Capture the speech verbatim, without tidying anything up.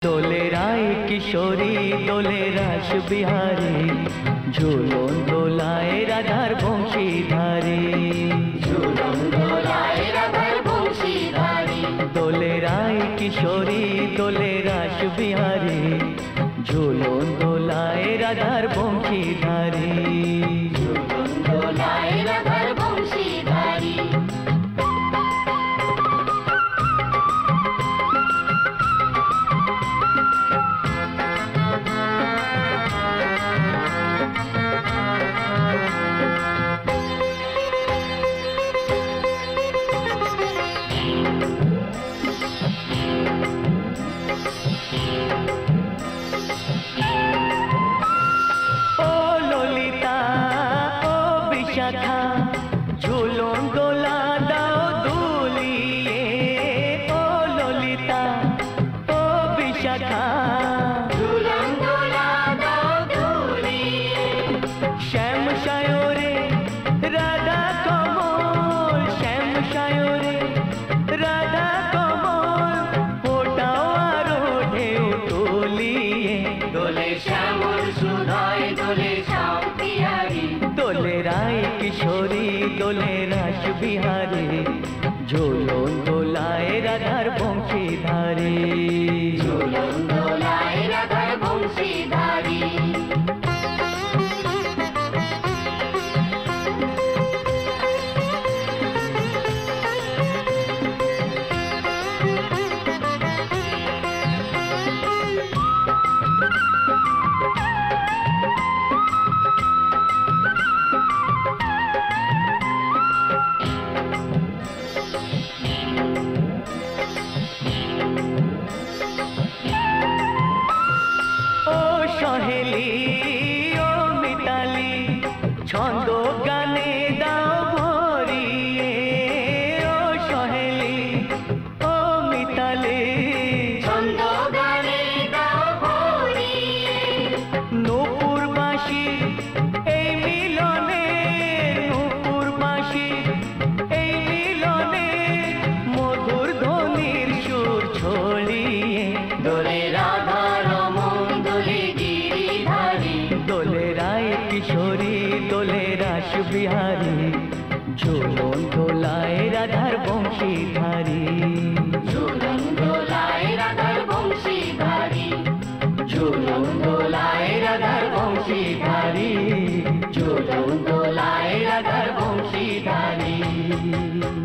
দোলে রায় কিশোরী দোলে রাস বিহারী, ঝুলন দোলায় রাধার বংশীধারী। ঝুলন দোলায় রাধার বংশীধারী। দোলে রায় কিশোরী দোলে রাস বিহারী, ঝুলন দোলায় রাধার বংশীধারী। ঝুলন দোলায় রাধার বংশীধারী। ঝুলন দোলা দাও দুলিয়ে, ও ললিতা ও বিশাখা। ঝুলন দোলা দাও দুলিয়ে। শ্যাম সায়রে রাধা কমল, শ্যাম সায়রে রাধা কমল, ওটাও আরো ঢেউ তুলিয়ে। দোলে শ্যামল সুধায় দোলে শ্যাম বিহারী। দোলে রায় কিশোরী দোলে রাস বিহারী, ঝুলন দোলায় রাধার বংশীধারী। ঝুলন দোলায় রাধার বংশীধারী। সহেলি ও মিতালি ছন্দ গানে দাও ভরিয়ে, ও সহেলি ও মিতালি ছন্দ গানে দাও ভরিয়ে। নূপুর বাঁশি এই মিলনে, নূপুর বাঁশি এই মিলনে, মধুর ধ্বনির সুর ছড়িয়ে। দোলে রাধা রমন দোলে গিরিধারী। দোলে রায় কিশোরী দোলে রাস বিহারী, ঝুলন দোলায় রাধার বংশীধারী।